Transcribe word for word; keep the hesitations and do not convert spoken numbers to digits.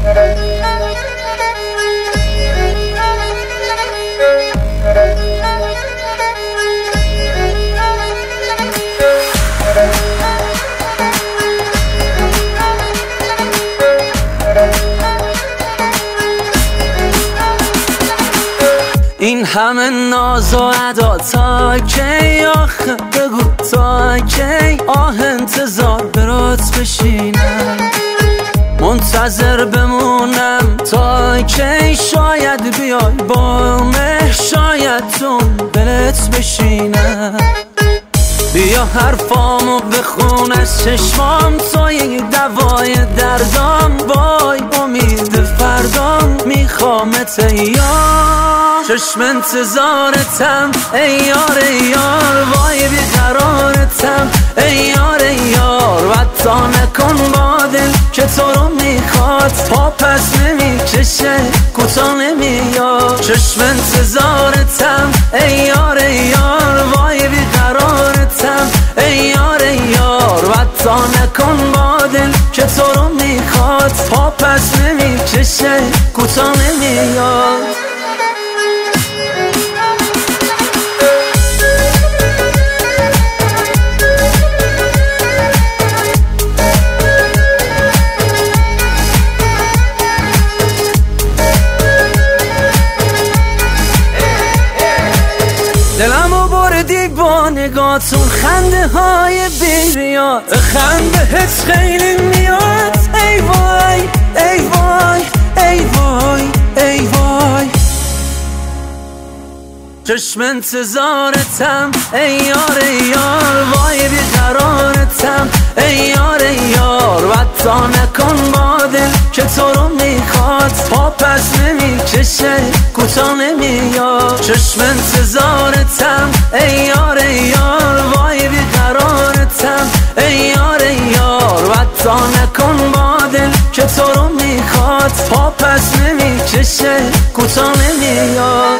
این همه ناز و ادا تا کی؟ آخه بگو تا کی؟ آه انتظار برات بشینم، منتظر بمونم تا کی؟ شاید بیای با مه، شاید تو دلت بشینم. بیا حرفامو بخون از چشمام، توی دوای دردام، وای امید فردام، میخوامت ایار، چشم انتظارتم ای یار ای یار، وای بیقرارتم ای یار ای یار. وطا نکن با دل که تو رو میخواد، پا پس نمیکشه کوتا نمیاد. چشم انتظارتم ای یار ای یار، وای بیقرارتم ای یار ای یار. وطا نکن با دل که تو رو میخواد، پا پس نمیکشه کوتا نمیاد. دلمو بردی با نگاتون، خنده های بیریاد، خنده هست خیلی میاد. ای وای ای وای ای وای ای وای. چشم انتظارتم ای یار ای یار، وای بیقرارتم ای یار ای یار. وطا نکن با دل که تو رو میخواد، پا پس نمیکشه کوتا نمیاد. چشم انتظارتم ای یار ای یار، وای بیقرارتم ای یار ای یار. وطا نکن با دل که تو رو میخواد، پا پس نمیکشه کوتا نمیاد.